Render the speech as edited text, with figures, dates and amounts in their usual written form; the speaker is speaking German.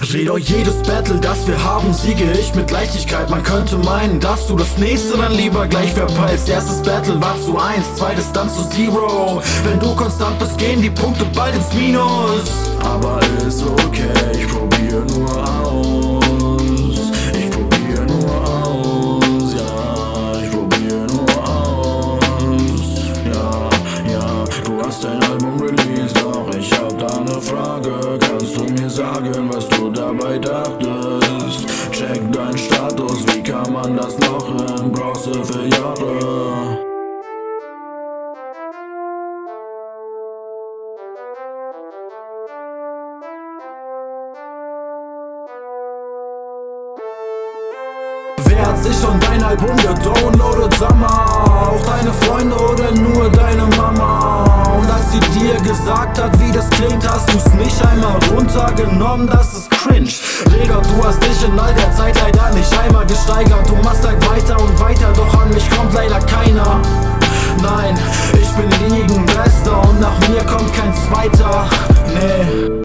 Jedoch jedes Battle, das wir haben, siege ich mit Leichtigkeit. Man könnte meinen, dass du das nächste dann lieber gleich verpeilst. Erstes Battle war zu 1, zweites dann zu 0. Wenn du konstant bist, gehen die Punkte bald ins Minus. Aber ist okay, ich probier nur aus. Ich probier nur aus, ja, ich probier nur aus. Ja, du hast dein Album released, doch ich hab da ne Frage. Kannst du mir sagen, was du dabei dachtest? Check deinen Status, wie kann man das noch in Bronze für Jahre? Wer hat sich schon dein Album gedownloadet, sag mal? Auch deine Freunde oder nur deine Mama? Und als sie dir gesagt hat, wie das klingt, hast du's nicht einmal runtergenommen, das ist cringe. Digga, du hast dich in all der Zeit leider nicht einmal gesteigert. Du machst halt weiter und weiter, doch an mich kommt leider keiner. Nein, ich bin Ligenbester und nach mir kommt kein zweiter, nee.